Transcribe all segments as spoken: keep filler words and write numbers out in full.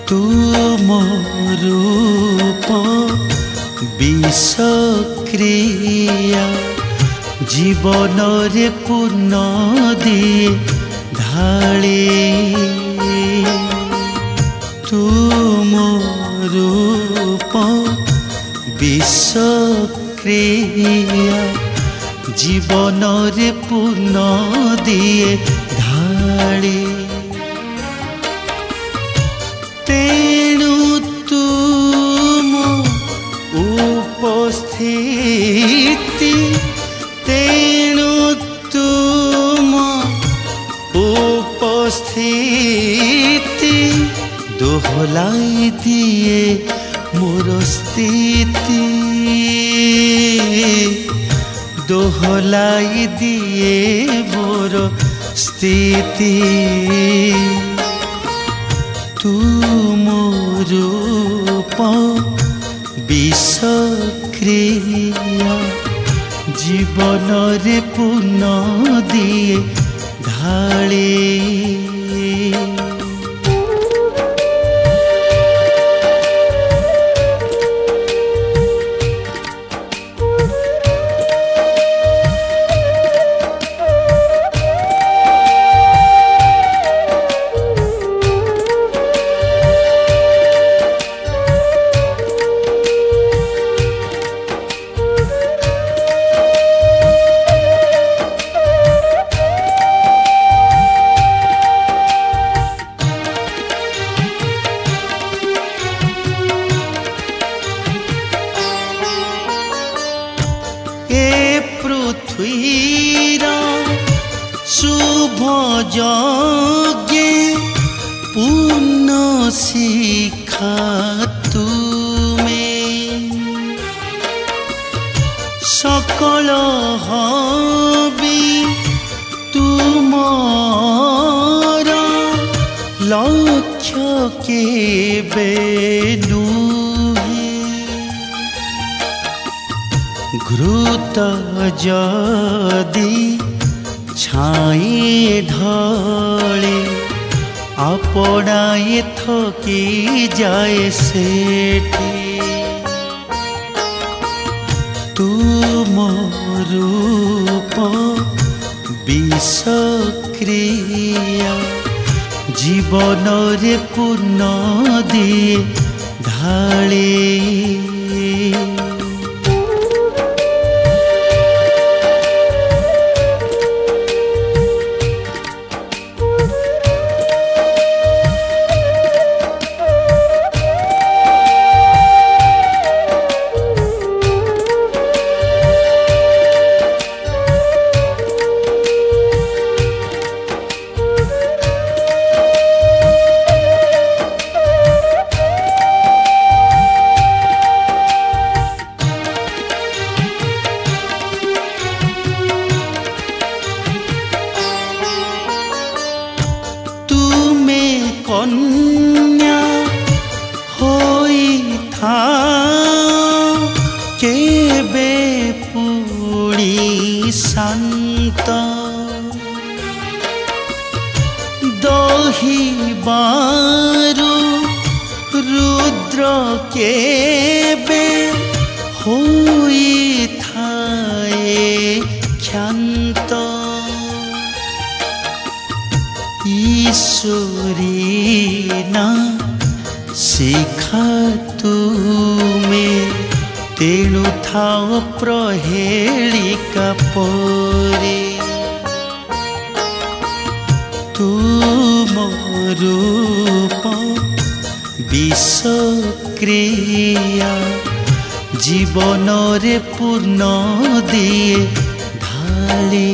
तुम रूप विषक्रिया जीवन रे पूर्ण दिए ढाले तुम रूप विषक्रिया जीवन रे पूर्ण दिए ढाले तेणु तुम उपस्थिति तेणु तुम उपस्थिति दोहलाई दिए मोर स्थिति दोहलाई दिए मोर स्थिति तुम रूप विषक्रिया जीवन रे पूर्ण दिए ढाले पृथ्वीरा शुभ यज्ञे पूर्ण शिखा तुमे सकल हबी तुमर लक्ष्य केबे घृत जदि छाई ढले आपणाए थकी जाए सेठी तुम रूप विषक्रिया जीवन रे पूर्ण दिए ढाले कन्या होई था केबे पुड़ी शांत दही बारू रुद्र केबे होई थाए क्षांत ईश्वरी ना शिखा तुमे तेणु थाओ प्रहेलिका परे तुम रूप विषक्रिया जीवन रे पूर्ण दिए ढाले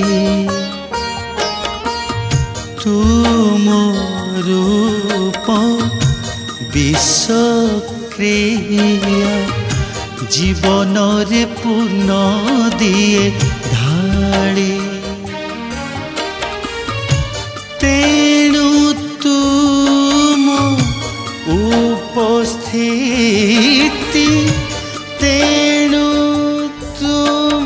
तुम रूप विषक्रिया जीवन रे पूर्ण दिए ढाले तेणु तुम उपस्थिति तेणु तुम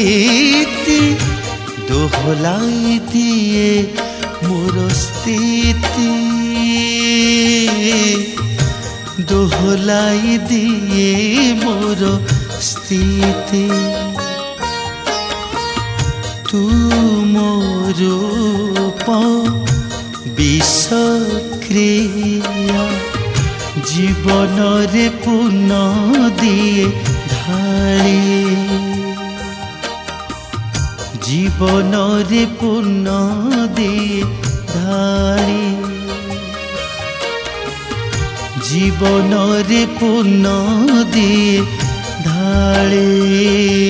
उपस्थिति दोहलाई दिए मोर स्थिति प्रीति दोहलाई दिए मोर स्थिति तू मोर विषक्रिया जीवन रे पुनः दिए ढाली जीवन रे पुनः दिए ढाली जीवन रे पुनः दिए ढाली।